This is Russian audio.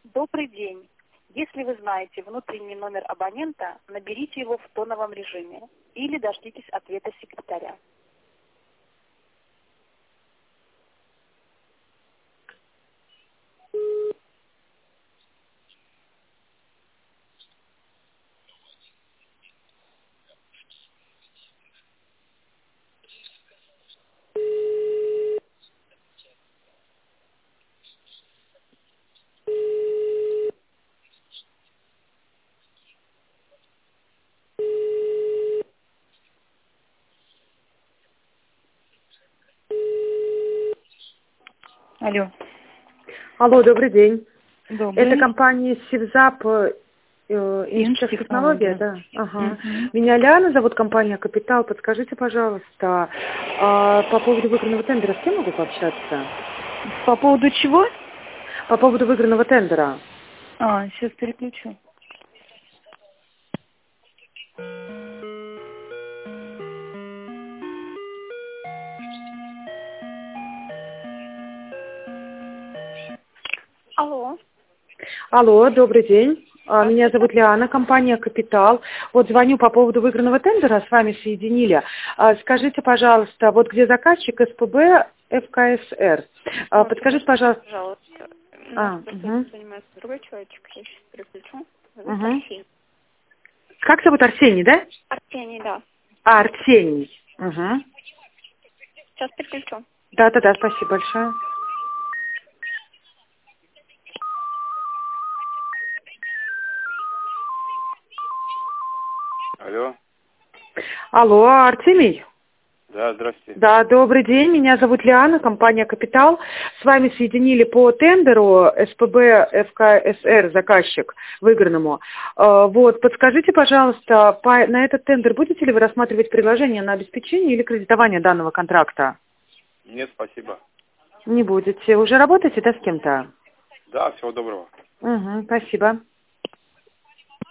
Добрый день. Если вы знаете внутренний номер абонента, наберите его в тоновом режиме или дождитесь ответа секретаря. Алло. Алло, добрый день. Добрый. Это компания Севзап, технология, да? Ага. Меня Ляна зовут, компания Капитал. Подскажите, пожалуйста, по поводу выигранного тендера с кем могу пообщаться? По поводу чего? По поводу выигранного тендера. Сейчас переключу. Алло. Алло, добрый день. Меня зовут Лиана, компания «Капитал». Вот звоню по поводу выигранного тендера, с вами соединили. Скажите, пожалуйста, вот где заказчик СПБ ФКСР? Подскажите, пожалуйста. Пожалуйста. Занимается другой человечек, я сейчас переключу. Зовут Арсений. Как зовут? Арсений, да? Арсений, да. Арсений. Сейчас переключу. Да, спасибо большое. Алло. Алло, Артемий? Да, здравствуйте. Да, добрый день. Меня зовут Лиана, компания «Капитал». С вами соединили по тендеру СПБ ФКСР, заказчик, выигранному. Вот, подскажите, пожалуйста, на этот тендер будете ли вы рассматривать предложение на обеспечение или кредитование данного контракта? Нет, спасибо. Не будете. Уже работаете, да, с кем-то? Да, всего доброго. Спасибо.